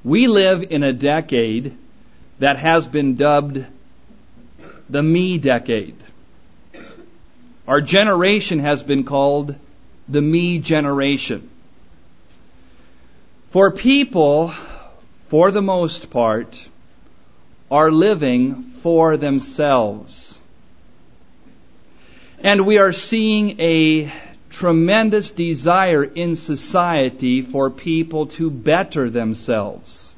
We live in a decade that has been dubbed the me decade. Our generation has been called the me generation. For people, for the most part, are living for themselves. And we are seeing a tremendous desire in society for people to better themselves.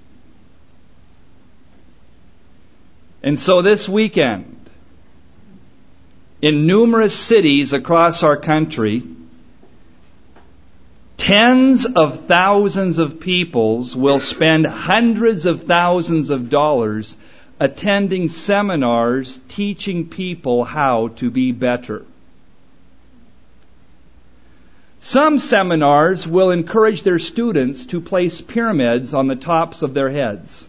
And so this weekend, in numerous cities across our country, tens of thousands of people will spend hundreds of thousands of dollars attending seminars teaching people how to be better. Some seminars will encourage their students to place pyramids on the tops of their heads.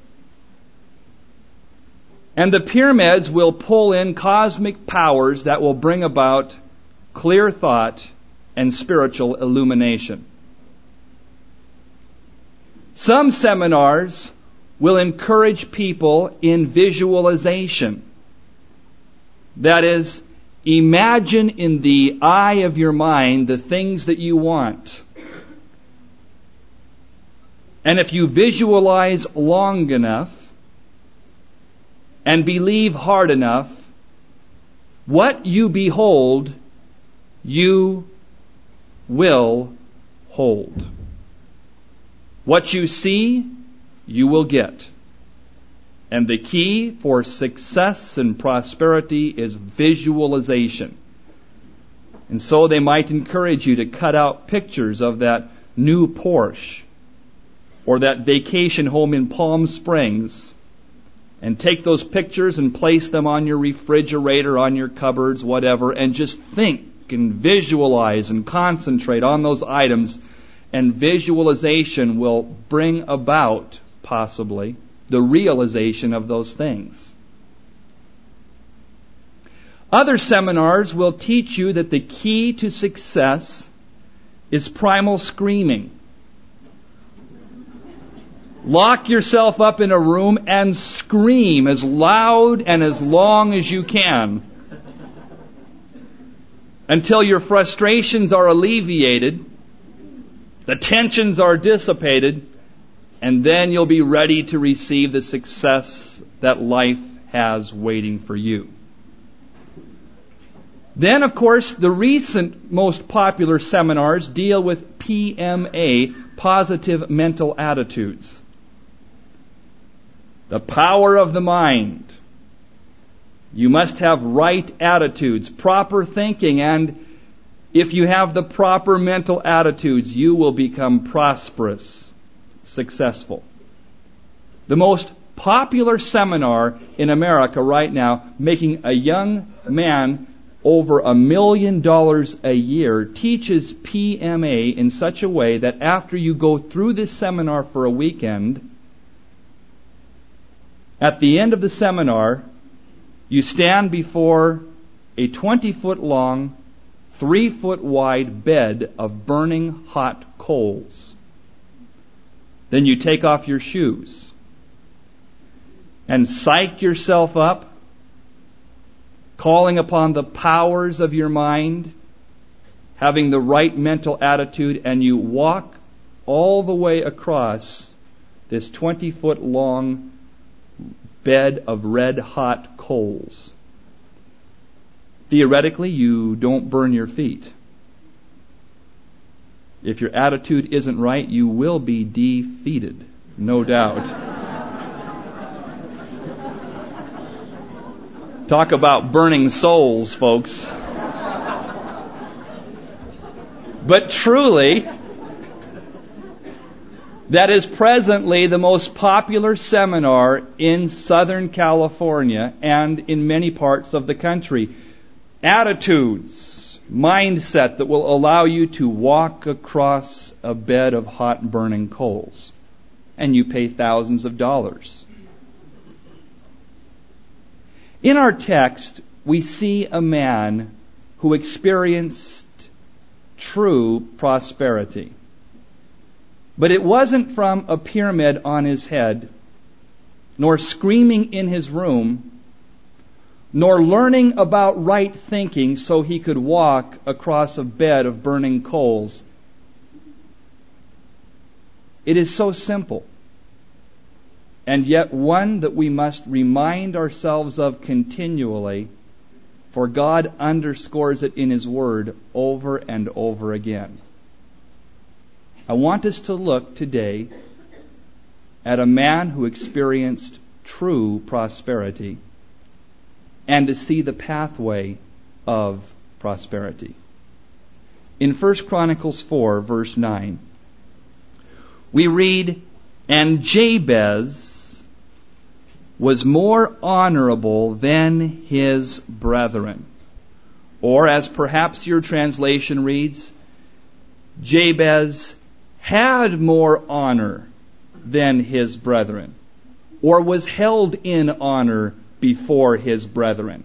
And the pyramids will pull in cosmic powers that will bring about clear thought and spiritual illumination. Some seminars will encourage people in visualization. That is, imagine in the eye of your mind the things that you want. And if you visualize long enough and believe hard enough, what you behold, you will hold. What you see, you will get. And the key for success and prosperity is visualization. And so they might encourage you to cut out pictures of that new Porsche or that vacation home in Palm Springs and take those pictures and place them on your refrigerator, on your cupboards, whatever, and just think and visualize and concentrate on those items, and visualization will bring about, possibly, the realization of those things. Other seminars will teach you that the key to success is primal screaming. Lock yourself up in a room and scream as loud and as long as you can until your frustrations are alleviated, the tensions are dissipated, and then you'll be ready to receive the success that life has waiting for you. Then, of course, the recent most popular seminars deal with PMA, positive mental attitudes. The power of the mind. You must have right attitudes, proper thinking, and if you have the proper mental attitudes, you will become prosperous, successful. The most popular seminar in America right now, making a young man over $1 million a year, teaches PMA in such a way that after you go through this seminar for a weekend, at the end of the seminar, you stand before a 20-foot long, 3-foot wide bed of burning hot coals. Then you take off your shoes and psych yourself up, calling upon the powers of your mind, having the right mental attitude, and you walk all the way across this 20-foot long bed of red-hot coals. Theoretically, you don't burn your feet. If your attitude isn't right, you will be defeated, no doubt. Talk about burning souls, folks. But truly, that is presently the most popular seminar in Southern California and in many parts of the country. Attitudes, mindset that will allow you to walk across a bed of hot burning coals. And you pay thousands of dollars. In our text, we see a man who experienced true prosperity. But it wasn't from a pyramid on his head, nor screaming in his room, nor learning about right thinking so he could walk across a bed of burning coals. It is so simple, and yet one that we must remind ourselves of continually, for God underscores it in His Word over and over again. I want us to look today at a man who experienced true prosperity and to see the pathway of prosperity. In 1 Chronicles 4, verse 9, we read, "And Jabez was more honorable than his brethren." Or, as perhaps your translation reads, Jabez had more honor than his brethren, or was held in honor before his brethren.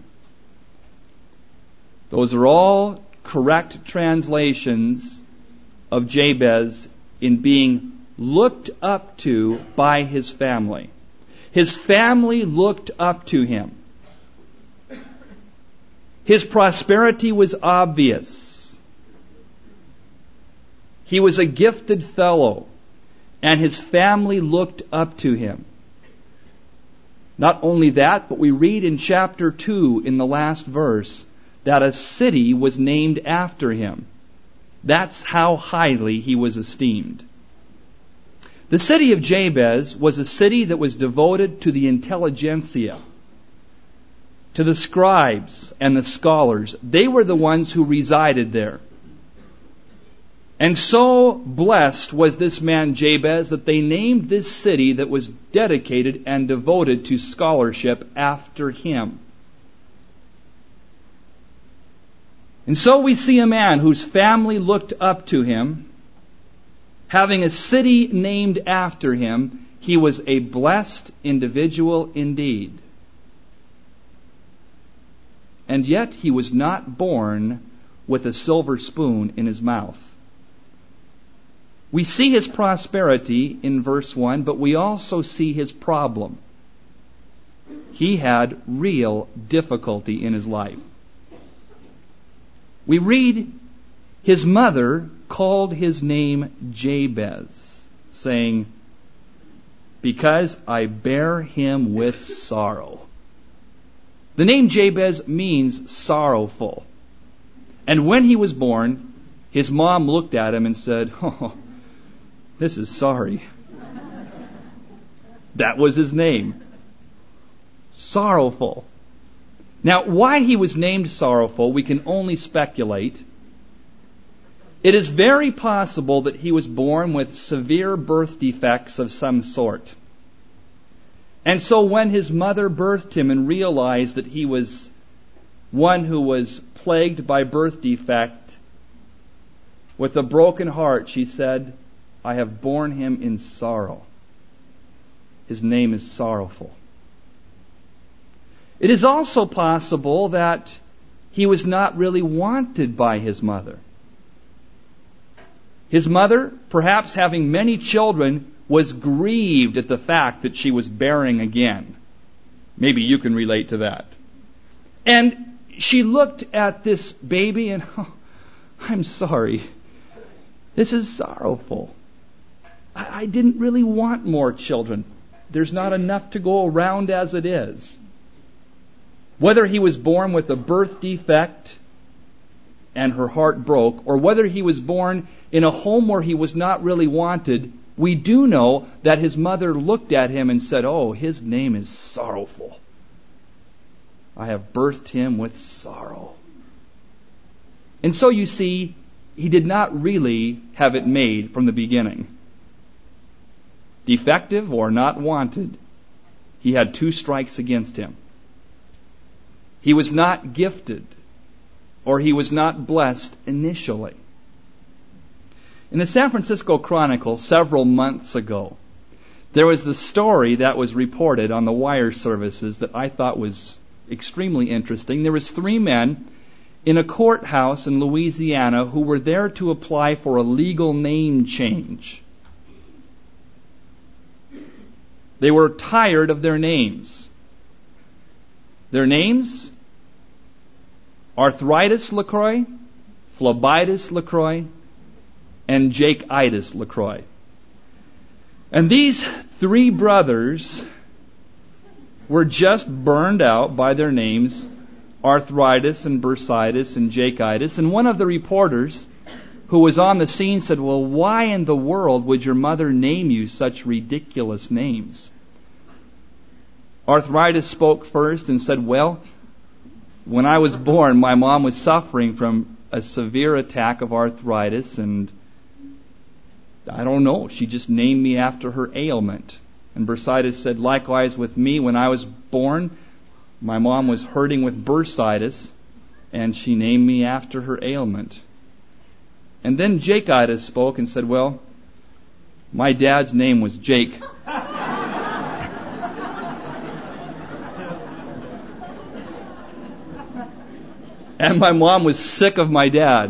Those are all correct translations of Jabez in being looked up to by his family. His family looked up to him. His prosperity was obvious. He was a gifted fellow, and his family looked up to him. Not only that, but we read in chapter 2 in the last verse that a city was named after him. That's how highly he was esteemed. The city of Jabez was a city that was devoted to the intelligentsia, to the scribes and the scholars. They were the ones who resided there. And so blessed was this man Jabez that they named this city that was dedicated and devoted to scholarship after him. And so we see a man whose family looked up to him, having a city named after him. He was a blessed individual indeed. And yet he was not born with a silver spoon in his mouth. We see his prosperity in verse 1, but we also see his problem. He had real difficulty in his life. We read, his mother called his name Jabez, saying, "Because I bear him with sorrow." The name Jabez means sorrowful. And when he was born, his mom looked at him and said, "Oh, this is sorry." That was his name. Sorrowful. Now, why he was named sorrowful, we can only speculate. It is very possible that he was born with severe birth defects of some sort. And so when his mother birthed him and realized that he was one who was plagued by birth defect, with a broken heart, she said, "I have borne him in sorrow. His name is sorrowful." It is also possible that he was not really wanted by his mother. His mother, perhaps having many children, was grieved at the fact that she was bearing again. Maybe you can relate to that. And she looked at this baby and, "Oh, I'm sorry. This is sorrowful. I didn't really want more children. There's not enough to go around as it is." Whether he was born with a birth defect and her heart broke, or whether he was born in a home where he was not really wanted, we do know that his mother looked at him and said, "Oh, his name is sorrowful. I have birthed him with sorrow." And so you see, he did not really have it made from the beginning. Defective or not wanted, he had 2 strikes against him. He was not gifted, or he was not blessed initially. In the San Francisco Chronicle several months ago, there was the story that was reported on the wire services that I thought was extremely interesting. There was 3 men in a courthouse in Louisiana who were there to apply for a legal name change. They were tired of their names. Their names? Arthritis LaCroix, Phlebitis LaCroix, and Jake-itis LaCroix. And these three brothers were just burned out by their names, arthritis and bursitis and Jake-itis. And one of the reporters who was on the scene said, "Well, why in the world would your mother name you such ridiculous names?" Arthritis spoke first and said, "Well, when I was born, my mom was suffering from a severe attack of arthritis, and I don't know, she just named me after her ailment." And bursitis said, "Likewise with me, when I was born, my mom was hurting with bursitis, and she named me after her ailment." And then Jake-itis spoke and said, "Well, my dad's name was Jake." And my mom was sick of my dad.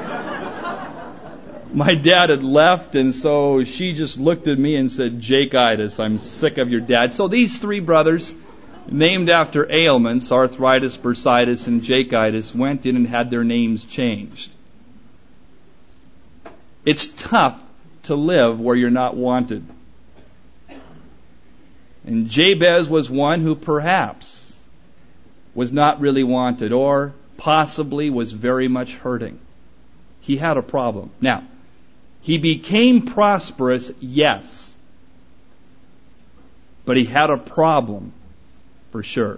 My dad had left, and so she just looked at me and said, "Jake-itis, I'm sick of your dad." So these three brothers, named after ailments, arthritis, bursitis, and Jake-itis, went in and had their names changed. It's tough to live where you're not wanted. And Jabez was one who perhaps was not really wanted, or possibly was very much hurting. He had a problem. Now, he became prosperous, yes. But he had a problem, for sure.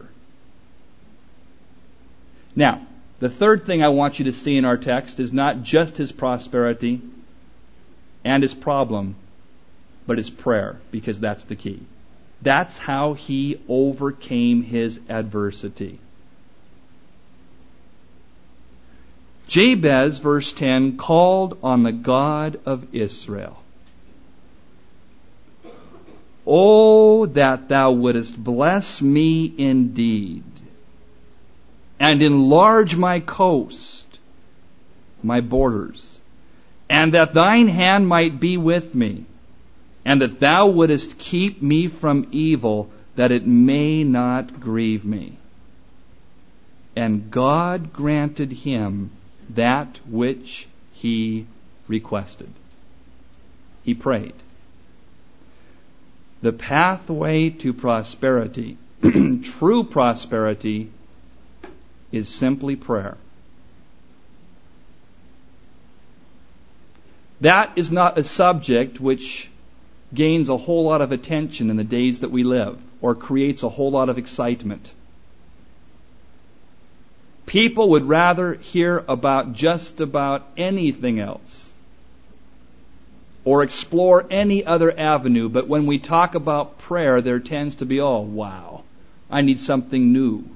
Now, the third thing I want you to see in our text is not just his prosperity and his problem, but his prayer, because that's the key. That's how he overcame his adversity. Jabez, verse 10, called on the God of Israel. "Oh, that thou wouldest bless me indeed, and enlarge my coast, my borders, and that thine hand might be with me, and that thou wouldest keep me from evil, that it may not grieve me." And God granted him that which he requested. He prayed. The pathway to prosperity, true prosperity, is simply prayer. That is not a subject which gains a whole lot of attention in the days that we live, or creates a whole lot of excitement. People would rather hear about just about anything else, or explore any other avenue, but when we talk about prayer, there tends to be, "Oh, wow, I need something new.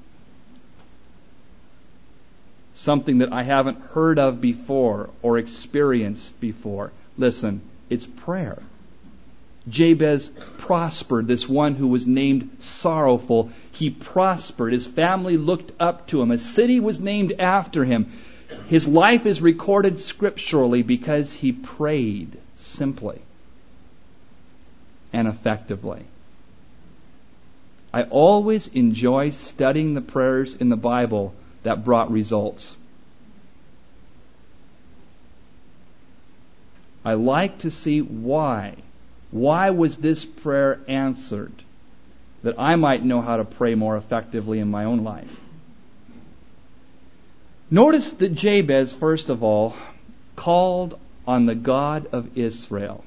Something that I haven't heard of before or experienced before." Listen, it's prayer. Jabez prospered, this one who was named sorrowful. He prospered. His family looked up to him. A city was named after him. His life is recorded scripturally because he prayed simply and effectively. I always enjoy studying the prayers in the Bible that brought results. I like to see why. Why was this prayer answered? That I might know how to pray more effectively in my own life. Notice that Jabez, first of all, called on the God of Israel.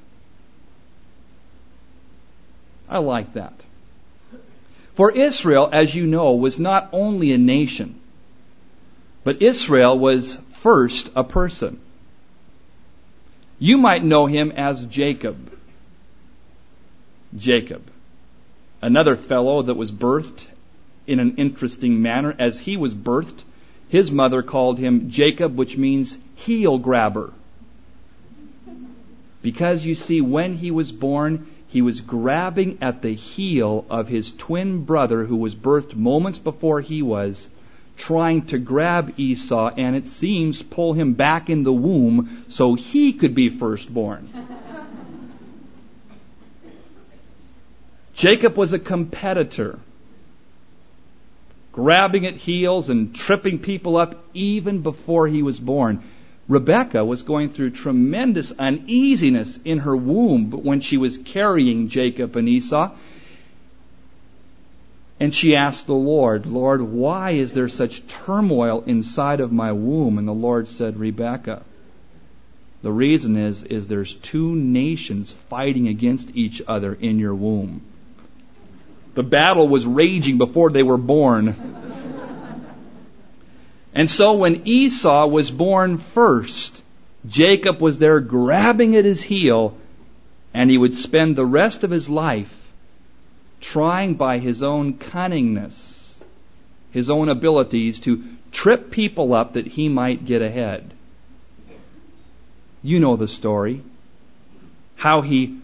I like that. For Israel, as you know, was not only a nation, but Israel was first a person. You might know him as Jacob. Jacob, another fellow that was birthed in an interesting manner. As he was birthed, his mother called him Jacob, which means heel grabber. Because you see, when he was born, he was grabbing at the heel of his twin brother who was birthed moments before he was, trying to grab Esau, and it seems pull him back in the womb so he could be firstborn. Jacob was a competitor, grabbing at heels and tripping people up even before he was born. Rebekah was going through tremendous uneasiness in her womb when she was carrying Jacob and Esau. And she asked the Lord, Lord, why is there such turmoil inside of my womb? And the Lord said, Rebekah, the reason is there's two nations fighting against each other in your womb. The battle was raging before they were born. And so when Esau was born first, Jacob was there grabbing at his heel, and he would spend the rest of his life trying by his own cunningness, his own abilities to trip people up that he might get ahead. You know the story. How he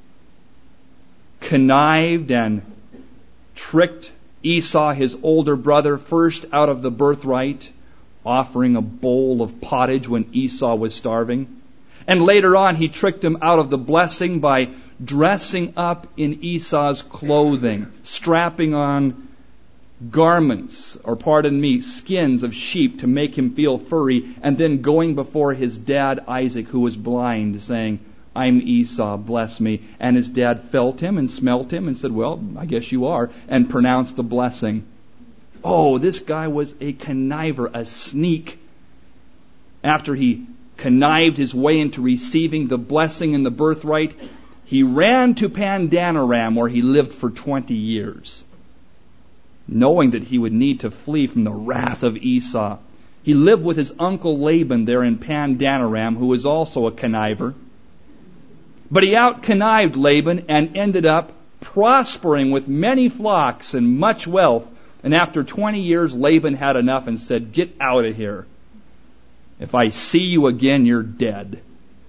connived and tricked Esau, his older brother, first out of the birthright, offering a bowl of pottage when Esau was starving. And later on, he tricked him out of the blessing by dressing up in Esau's clothing, strapping on garments, or skins of sheep to make him feel furry, and then going before his dad Isaac, who was blind, saying, I'm Esau, bless me. And his dad felt him and smelt him and said, well, I guess you are, and pronounced the blessing. Oh, this guy was a conniver, a sneak. After he connived his way into receiving the blessing and the birthright, he ran to Pandanaram, where he lived for 20 years, knowing that he would need to flee from the wrath of Esau. He lived with his uncle Laban there in Pandanaram, who was also a conniver. But he out-connived Laban and ended up prospering with many flocks and much wealth. And after 20 years, Laban had enough and said, get out of here. If I see you again, you're dead.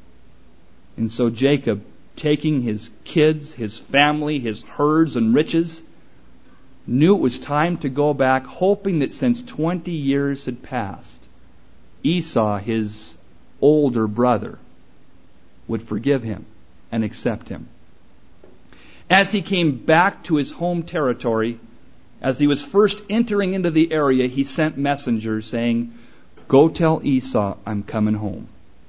And so Jacob, taking his kids, his family, his herds and riches, knew it was time to go back, hoping that since 20 years had passed, Esau, his older brother, would forgive him and accept him. As he came back to his home territory, as he was first entering into the area, he sent messengers saying, go tell Esau I'm coming home.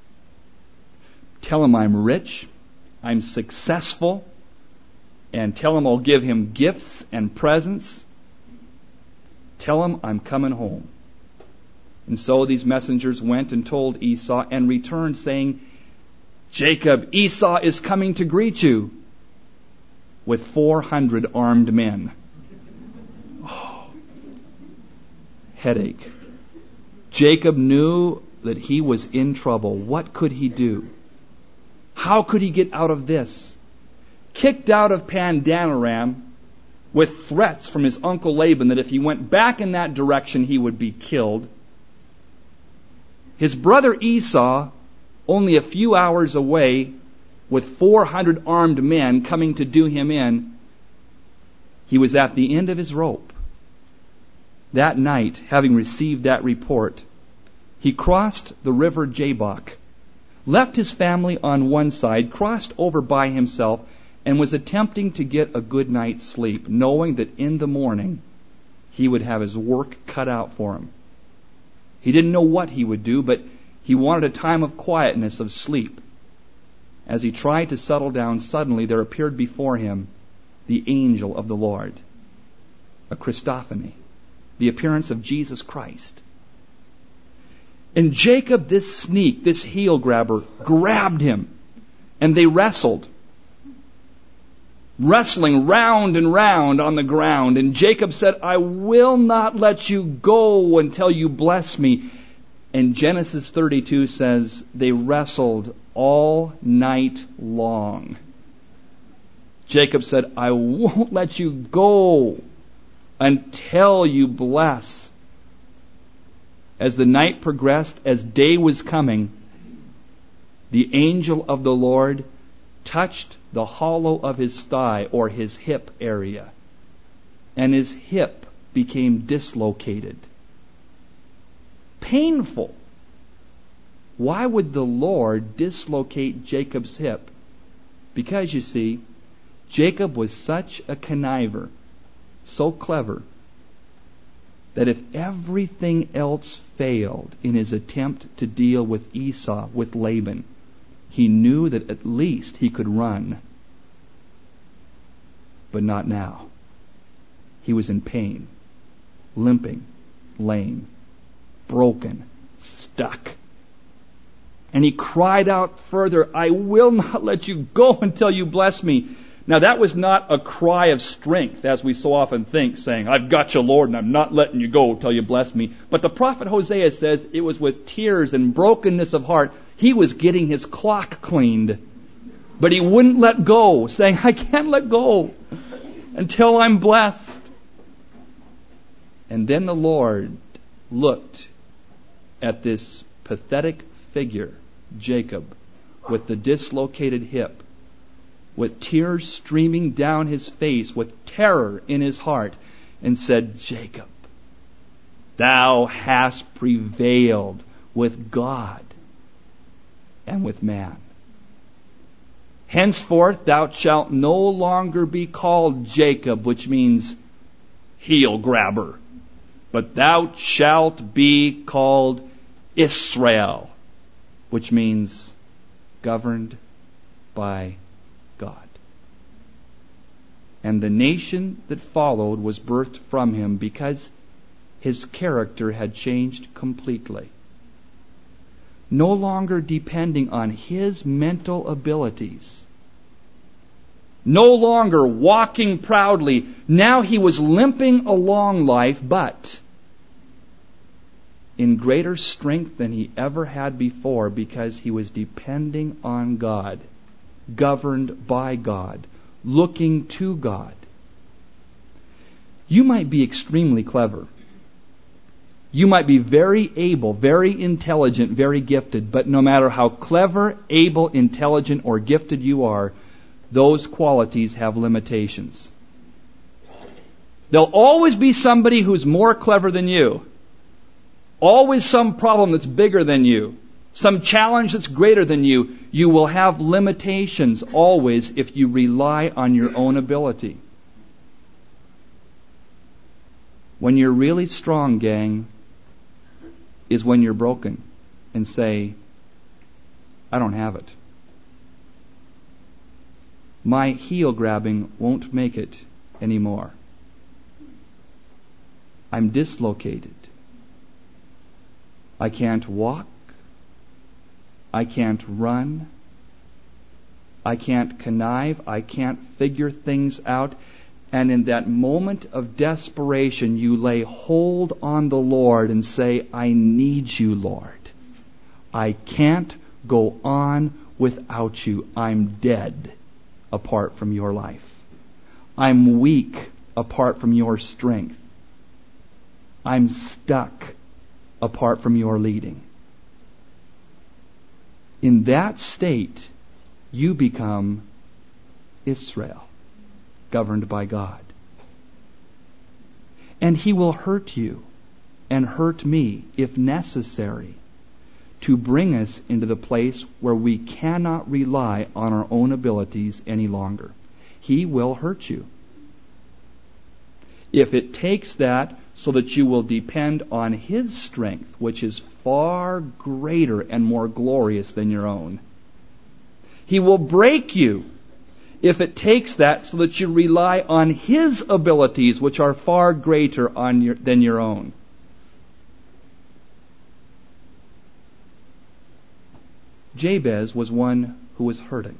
Tell him I'm rich, I'm successful, and tell him I'll give him gifts and presents. Tell him I'm coming home. And so these messengers went and told Esau and returned saying, Jacob, Esau is coming to greet you with 400 armed men. Oh, headache. Jacob knew that he was in trouble. What could he do? How could he get out of this? Kicked out of Pandanaram with threats from his uncle Laban that if he went back in that direction he would be killed. His brother Esau, only a few hours away, with 400 armed men coming to do him in, he was at the end of his rope. That night, having received that report, he crossed the river Jabbok, left his family on one side, crossed over by himself, and was attempting to get a good night's sleep, knowing that in the morning he would have his work cut out for him. He didn't know what he would do, but he wanted a time of quietness, of sleep. As he tried to settle down, suddenly there appeared before him the angel of the Lord, a Christophany, the appearance of Jesus Christ. And Jacob, this sneak, this heel grabber, grabbed him, and they wrestled, wrestling round and round on the ground. And Jacob said, I will not let you go until you bless me. And Genesis 32 says they wrestled all night long. Jacob said, I won't let you go until you bless. As the night progressed, as day was coming, the angel of the Lord touched the hollow of his thigh, or his hip area, and his hip became dislocated. Painful. Why would the Lord dislocate Jacob's hip? Because, you see, Jacob was such a conniver, so clever, that if everything else failed in his attempt to deal with Esau, with Laban, he knew that at least he could run. But not now. He was in pain, limping, lame, broken, stuck. And he cried out further, I will not let you go until you bless me. Now that was not a cry of strength, as we so often think, saying, I've got you, Lord, and I'm not letting you go till you bless me. But the prophet Hosea says it was with tears and brokenness of heart. He was getting his clock cleaned. But he wouldn't let go, saying, I can't let go until I'm blessed. And then the Lord looked at this pathetic figure, Jacob, with the dislocated hip, with tears streaming down his face, with terror in his heart, and said, Jacob, thou hast prevailed with God and with man. Henceforth thou shalt no longer be called Jacob, which means heel grabber, but thou shalt be called Israel, which means governed by God. And the nation that followed was birthed from him because his character had changed completely. No longer depending on his mental abilities. No longer walking proudly. Now he was limping along life, but in greater strength than he ever had before, because he was depending on God, governed by God, looking to God. You might be extremely clever. You might be very able, very intelligent, very gifted, but no matter how clever, able, intelligent, or gifted you are, those qualities have limitations. There'll always be somebody who's more clever than you. Always some problem that's bigger than you. Some challenge that's greater than you. You will have limitations always if you rely on your own ability. When you're really strong, gang, is when you're broken and say, I don't have it. My heel grabbing won't make it anymore. I'm dislocated. I can't walk. I can't run. I can't connive. I can't figure things out. And in that moment of desperation, you lay hold on the Lord and say, I need you, Lord. I can't go on without you. I'm dead apart from your life. I'm weak apart from your strength. I'm stuck apart from your leading. In that state, you become Israel, governed by God. And He will hurt you and hurt me, if necessary, to bring us into the place where we cannot rely on our own abilities any longer. He will hurt you. If it takes that so that you will depend on His strength, which is far greater and more glorious than your own. He will break you if it takes that so that you rely on His abilities, which are far greater than your own. Jabez was one who was hurting.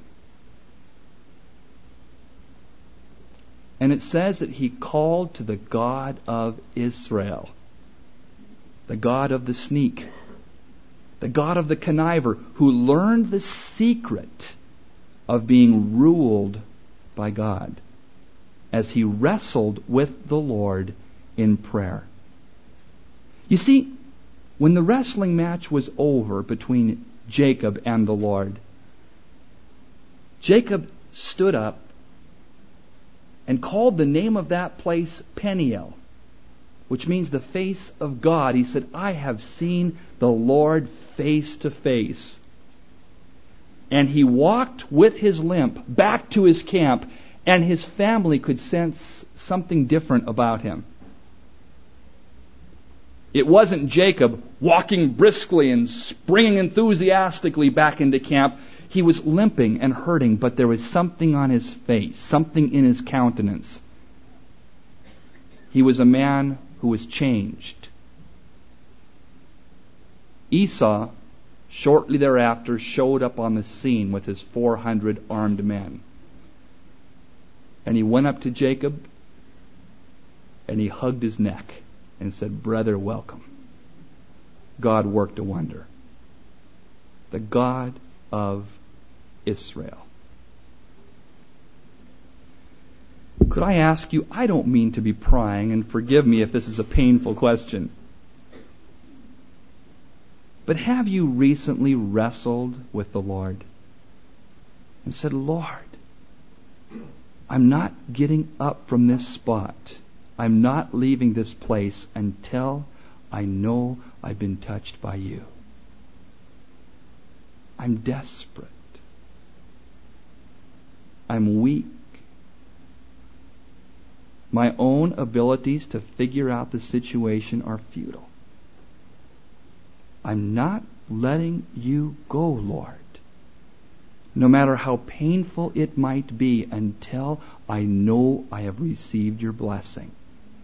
And it says that he called to the God of Israel, the God of the sneak, the God of the conniver, who learned the secret of being ruled by God as he wrestled with the Lord in prayer. You see, when the wrestling match was over between Jacob and the Lord, Jacob stood up and called the name of that place Peniel, which means the face of God. He said, I have seen the Lord face to face. And he walked with his limp back to his camp And his family could sense something different about him. It wasn't Jacob walking briskly and springing enthusiastically back into camp. He was limping and hurting, but there was something on his face, something in his countenance. He was a man who was changed. Esau, shortly thereafter, showed up on the scene with his 400 armed men. And he went up to Jacob and he hugged his neck and said, "Brother, welcome." God worked a wonder. The God of Israel. Could I ask you, I don't mean to be prying, and forgive me if this is a painful question, but have you recently wrestled with the Lord and said, "Lord, I'm not getting up from this spot. I'm not leaving this place until I know I've been touched by you. I'm desperate. I'm weak. My own abilities to figure out the situation are futile. I'm not letting you go, Lord, no matter how painful it might be, until I know I have received your blessing."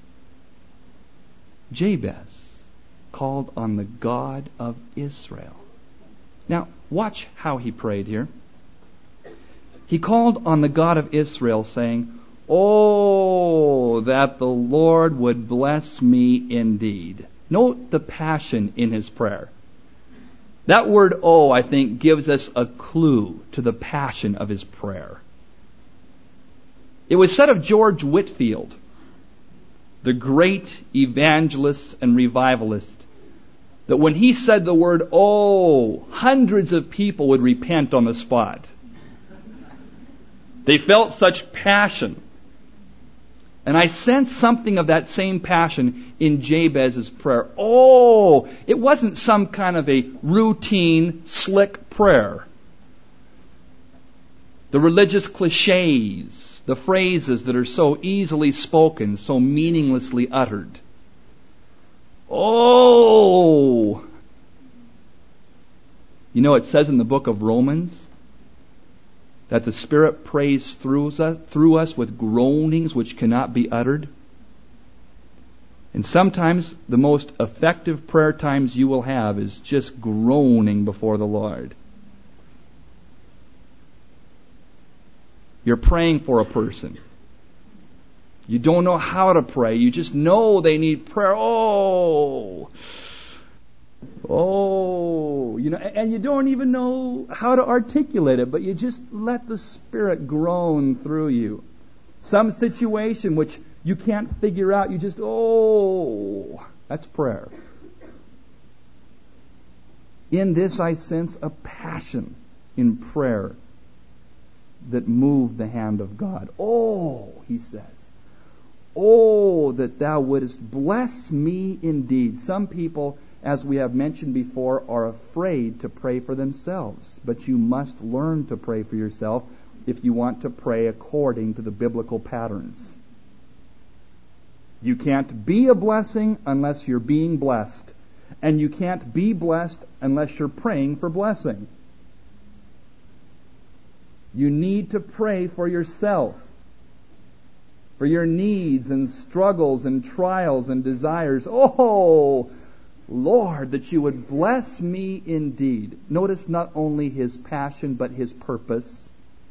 Jabez called on the God of Israel. Now, watch how he prayed here. He called on the God of Israel, saying, "Oh, that the Lord would bless me indeed." Note the passion in his prayer. That word "oh," I think, gives us a clue to the passion of his prayer. It was said of George Whitefield, the great evangelist and revivalist, that when he said the word "oh," hundreds of people would repent on the spot. They felt such passion. And I sense something of that same passion in Jabez's prayer. Oh, it wasn't some kind of a routine, slick prayer. The religious cliches, the phrases that are so easily spoken, so meaninglessly uttered. Oh! You know, it says in the book of Romans that the Spirit prays through us with groanings which cannot be uttered. And sometimes the most effective prayer times you will have is just groaning before the Lord. You're praying for a person. You don't know how to pray. You just know they need prayer. Oh, and you don't even know how to articulate it, but you just let the Spirit groan through you. Some situation which you can't figure out, you just, that's prayer. In this I sense a passion in prayer that moved the hand of God. Oh, he says, oh, that thou wouldest bless me indeed. Some people, as we have mentioned before, are afraid to pray for themselves. But you must learn to pray for yourself if you want to pray according to the biblical patterns. You can't be a blessing unless you're being blessed. And you can't be blessed unless you're praying for blessing. You need to pray for yourself, for your needs and struggles and trials and desires. Oh, Lord, that you would bless me indeed. Notice not only his passion, but his purpose.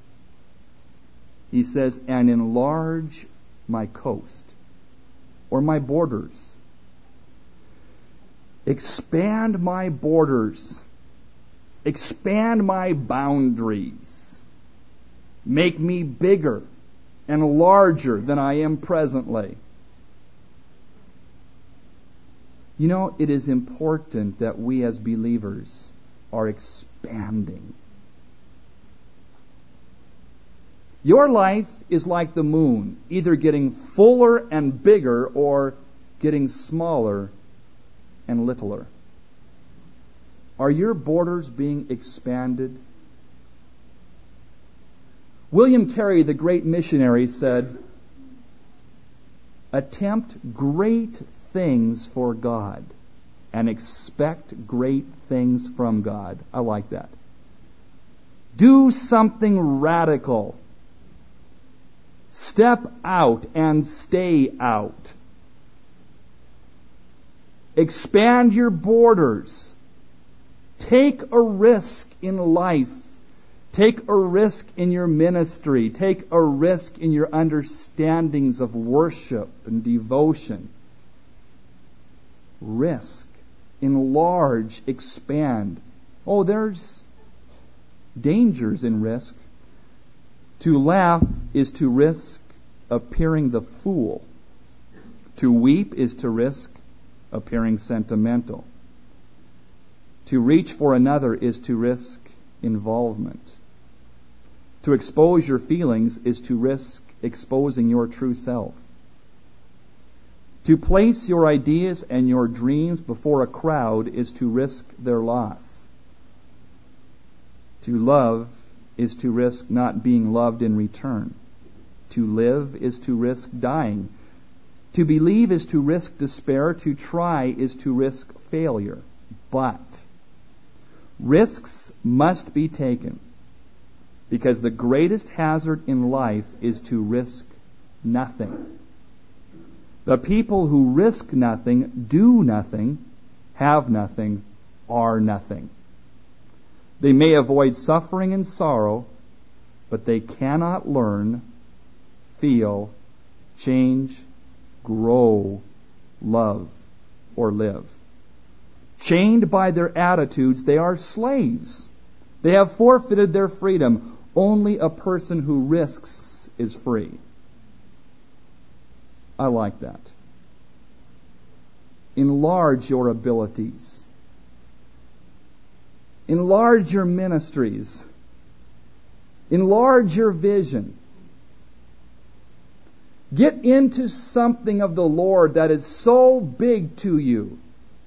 He says, and enlarge my coast, or my borders. Expand my borders. Expand my boundaries. Make me bigger and larger than I am presently. You know, it is important that we as believers are expanding. Your life is like the moon, either getting fuller and bigger or getting smaller and littler. Are your borders being expanded? William Carey, the great missionary, said, "Attempt great things for God and expect great things from God." I like that. Do something radical. Step out and stay out. Expand your borders. Take a risk in life. Take a risk in your ministry. Take a risk in your understandings of worship and devotion. Risk. Enlarge. Expand. Oh, there's dangers in risk. To laugh is to risk appearing the fool. To weep is to risk appearing sentimental. To reach for another is to risk involvement. To expose your feelings is to risk exposing your true self. To place your ideas and your dreams before a crowd is to risk their loss. To love is to risk not being loved in return. To live is to risk dying. To believe is to risk despair. To try is to risk failure. But risks must be taken, because the greatest hazard in life is to risk nothing. The people who risk nothing, do nothing, have nothing, are nothing. They may avoid suffering and sorrow, but they cannot learn, feel, change, grow, love, or live. Chained by their attitudes, they are slaves. They have forfeited their freedom. Only a person who risks is free. I like that. Enlarge your abilities. Enlarge your ministries. Enlarge your vision. Get into something of the Lord that is so big to you,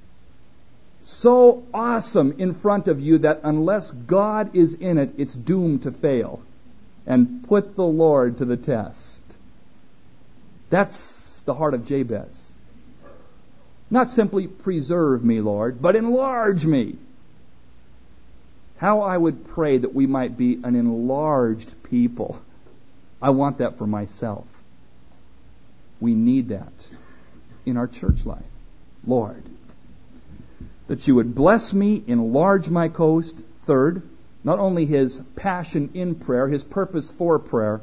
so awesome in front of you, that unless God is in it, it's doomed to fail. And put the Lord to the test. That's the heart of Jabez. Not simply preserve me, Lord, but enlarge me. How I would pray that we might be an enlarged people. I want that for myself. We need that in our church life. Lord, that you would bless me, enlarge my coast. Third, not only his passion in prayer, his purpose for prayer,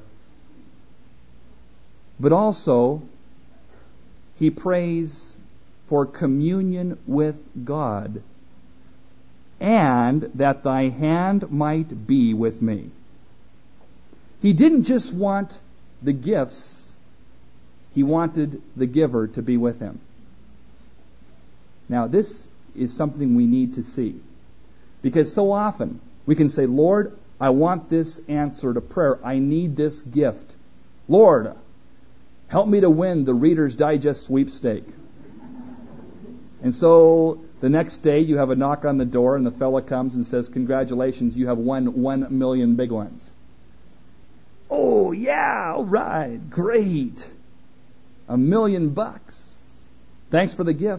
but also he prays for communion with God, and that thy hand might be with me. He didn't just want the gifts, he wanted the giver to be with him. Now, this is something we need to see, because so often we can say, Lord, I want this answer to prayer. I need this gift. Lord, help me to win the Reader's Digest sweepstake. And so the next day you have a knock on the door and the fella comes and says, congratulations, you have won 1 million big ones. Oh yeah, all right, great. $1 million. Thanks for the gift.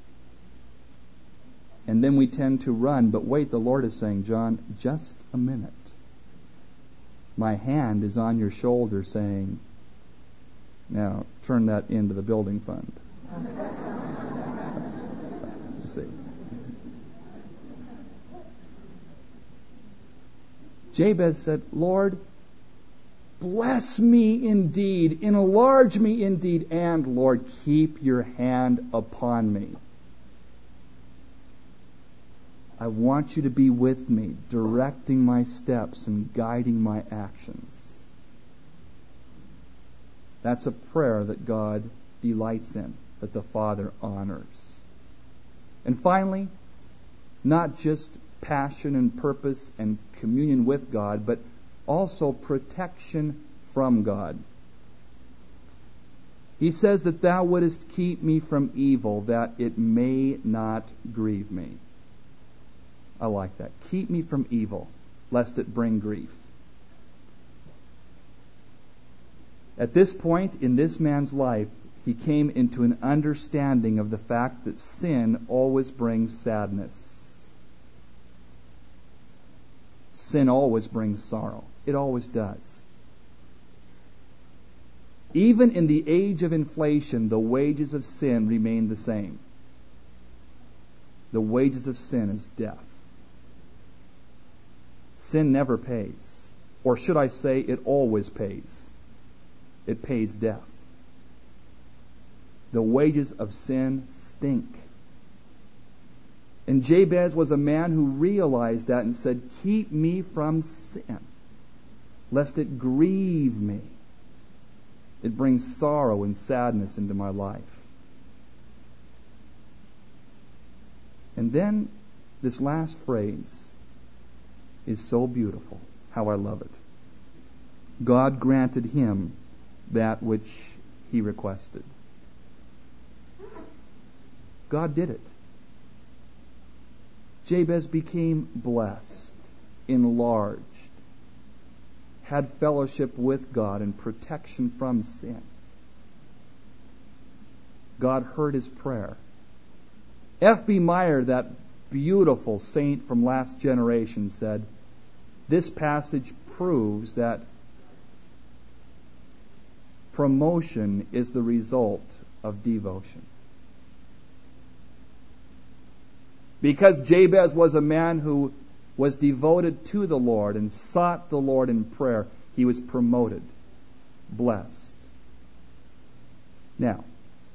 And then we tend to run. But wait, the Lord is saying, John, just a minute. My hand is on your shoulder saying, now turn that into the building fund. You see. Jabez said, Lord, bless me indeed, enlarge me indeed, and Lord, keep your hand upon me. I want you to be with me, directing my steps and guiding my actions. That's a prayer that God delights in, that the Father honors. And finally, not just passion and purpose and communion with God, but also protection from God. He says that thou wouldest keep me from evil, that it may not grieve me. I like that. Keep me from evil, lest it bring grief. At this point in this man's life, he came into an understanding of the fact that sin always brings sadness. Sin always brings sorrow. It always does. Even in the age of inflation, the wages of sin remain the same. The wages of sin is death. Sin never pays. Or should I say, it always pays. It pays death. The wages of sin stink. And Jabez was a man who realized that and said, keep me from sin, lest it grieve me. It brings sorrow and sadness into my life. And then this last phrase is so beautiful. How I love it. God granted him that which he requested. God did it. Jabez became blessed, enlarged, had fellowship with God and protection from sin. God heard his prayer. F.B. Meyer, that beautiful saint from last generation, said, this passage proves that promotion is the result of devotion. Because Jabez was a man who was devoted to the Lord and sought the Lord in prayer, he was promoted, blessed. Now,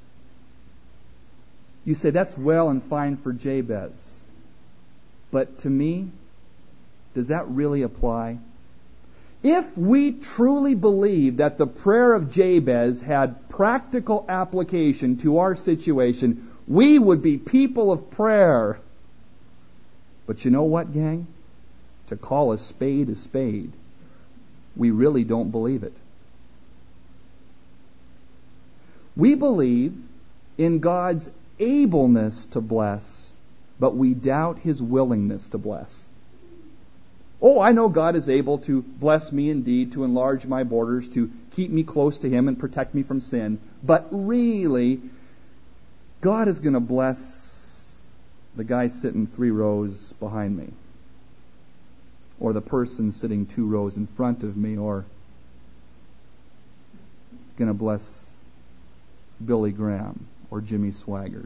you say that's well and fine for Jabez. But to me, does that really apply? If we truly believe that the prayer of Jabez had practical application to our situation, we would be people of prayer. But you know what, gang? To call a spade, we really don't believe it. We believe in God's ableness to bless, but we doubt his willingness to bless. Oh, I know God is able to bless me indeed, to enlarge my borders, to keep me close to him and protect me from sin. But really, God is going to bless the guy sitting 3 rows behind me, or the person sitting 2 rows in front of me, or going to bless Billy Graham or Jimmy Swaggart.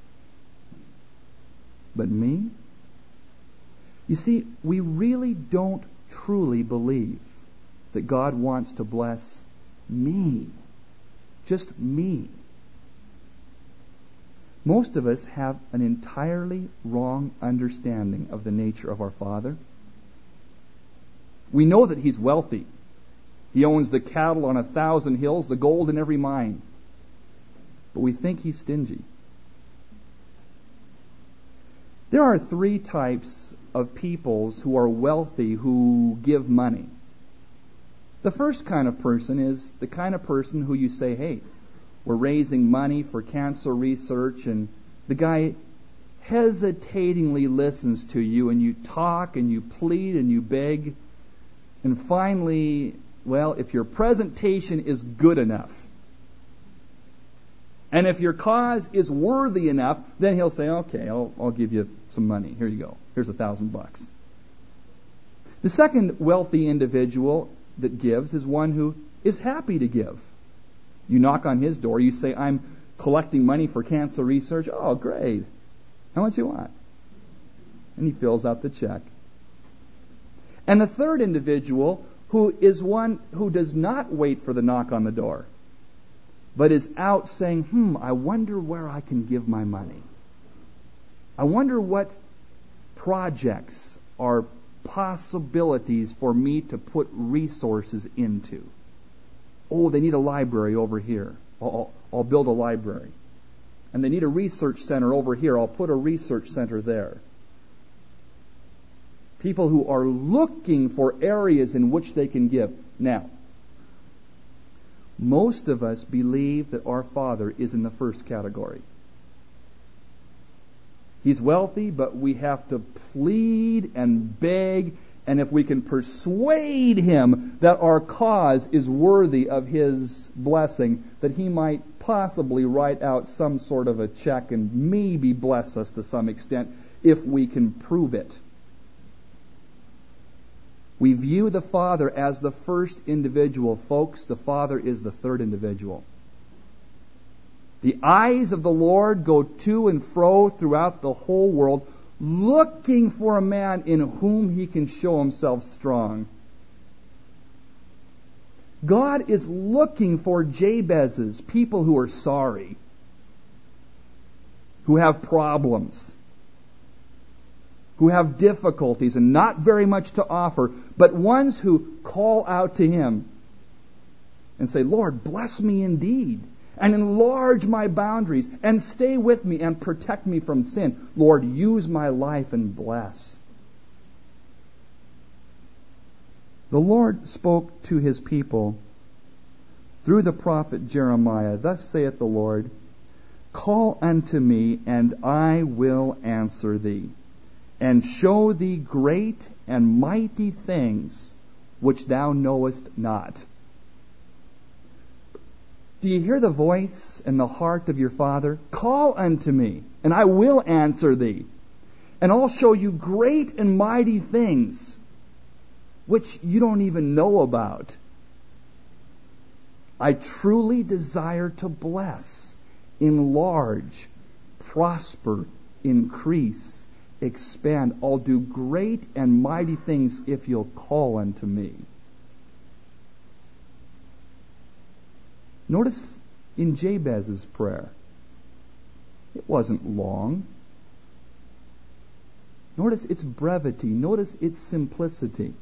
But me? You see, we really don't truly believe that God wants to bless me. Just me. Most of us have an entirely wrong understanding of the nature of our Father. We know that he's wealthy. He owns the cattle on 1,000 hills, the gold in every mine. But we think he's stingy. There are 3 types of peoples who are wealthy who give money. The first kind of person is the kind of person who you say, hey, we're raising money for cancer research, and the guy hesitatingly listens to you, and you talk and you plead and you beg, and finally, well, if your presentation is good enough, and if your cause is worthy enough, then he'll say, okay, I'll give you some money. Here you go. Here's $1,000. The second wealthy individual that gives is one who is happy to give. You knock on his door, you say, I'm collecting money for cancer research. Oh, great. How much you want? And he fills out the check. And the third individual, who is one who does not wait for the knock on the door, but is out saying, I wonder where I can give my money. I wonder what projects are possibilities for me to put resources into. Oh, they need a library over here. I'll build a library. And they need a research center over here. I'll put a research center there. People who are looking for areas in which they can give. Now, most of us believe that our Father is in the first category. He's wealthy, but we have to plead and beg And if we can persuade him that our cause is worthy of his blessing, that he might possibly write out some sort of a check and maybe bless us to some extent if we can prove it. We view the Father as the first individual. Folks, the Father is the third individual. The eyes of the Lord go to and fro throughout the whole world, looking for a man in whom he can show himself strong. God is looking for Jabez's, people who are sorry, who have problems, who have difficulties and not very much to offer, but ones who call out to him and say, Lord, bless me indeed, and enlarge my boundaries, and stay with me and protect me from sin. Lord, use my life and bless. The Lord spoke to his people through the prophet Jeremiah. Thus saith the Lord, call unto me, and I will answer thee, and show thee great and mighty things which thou knowest not. Do you hear the voice and the heart of your Father? Call unto me, and I will answer thee, and I'll show you great and mighty things which you don't even know about. I truly desire to bless, enlarge, prosper, increase, expand. I'll do great and mighty things if you'll call unto me. Notice in Jabez's prayer, it wasn't long. Notice its brevity. Notice its simplicity.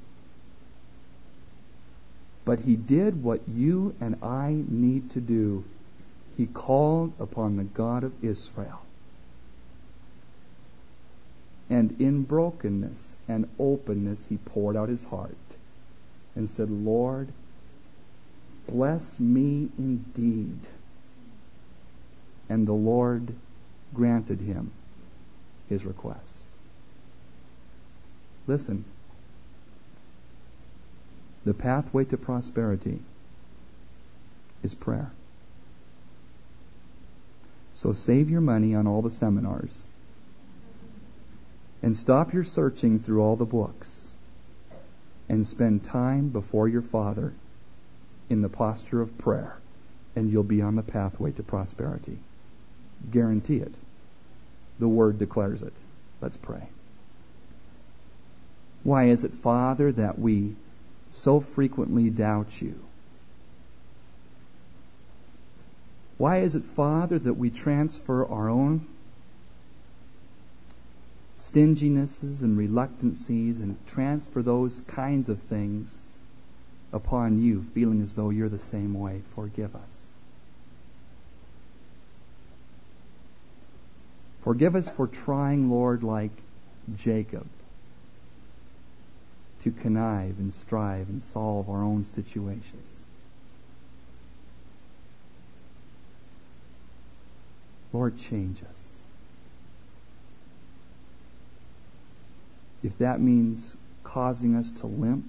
But he did what you and I need to do. He called upon the God of Israel. And in brokenness and openness, he poured out his heart and said, Lord, bless me indeed. And the Lord granted him his request. Listen, the pathway to prosperity is prayer. So save your money on all the seminars and stop your searching through all the books and spend time before your Father in the posture of prayer, and you'll be on the pathway to prosperity. Guarantee it. The Word declares it. Let's pray. Why is it, Father, that we so frequently doubt you? Why is it, Father, that we transfer our own stinginesses and reluctancies and transfer those kinds of things upon you, feeling as though you're the same way? Forgive us. Forgive us for trying, Lord, like Jacob, to connive and strive and solve our own situations. Lord, change us. If that means causing us to limp,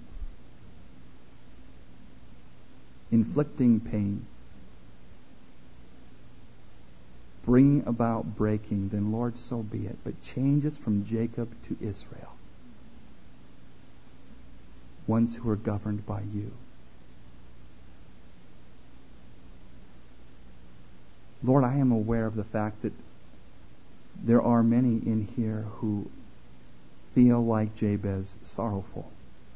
inflicting pain, bringing about breaking, then Lord, so be it. But change us from Jacob to Israel, ones who are governed by you. Lord, I am aware of the fact that there are many in here who feel like Jabez, sorrowful.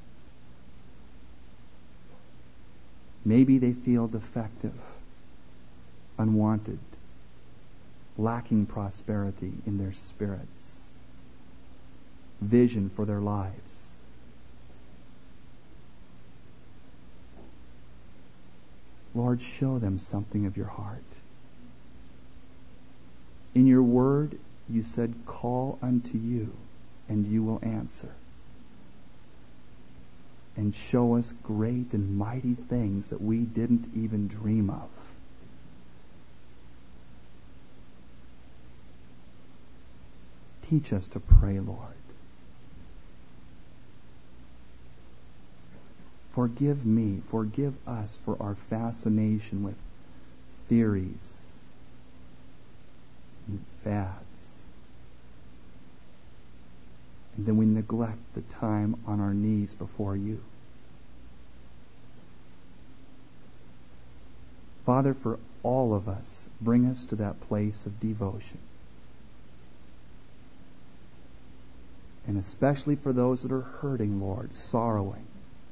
Maybe they feel defective, unwanted, lacking prosperity in their spirits, vision for their lives. Lord, show them something of your heart. In your word, you said, call unto you, and you will answer. And show us great and mighty things that we didn't even dream of. Teach us to pray, Lord. Forgive me, forgive us for our fascination with theories and fads. And then we neglect the time on our knees before you. Father, for all of us, bring us to that place of devotion. And especially for those that are hurting, Lord, sorrowing.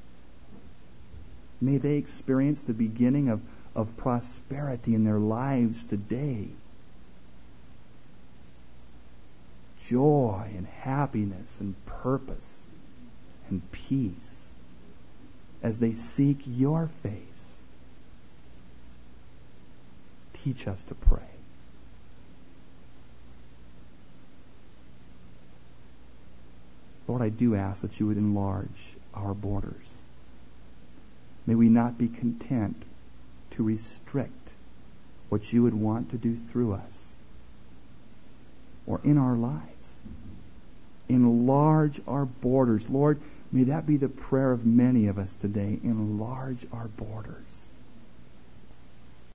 May they experience the beginning of prosperity in their lives today. Joy and happiness and purpose and peace as they seek your face. Teach us to pray. Lord, I do ask that you would enlarge our borders. May we not be content to restrict what you would want to do through us or in our lives. Enlarge our borders. Lord, may that be the prayer of many of us today. Enlarge our borders.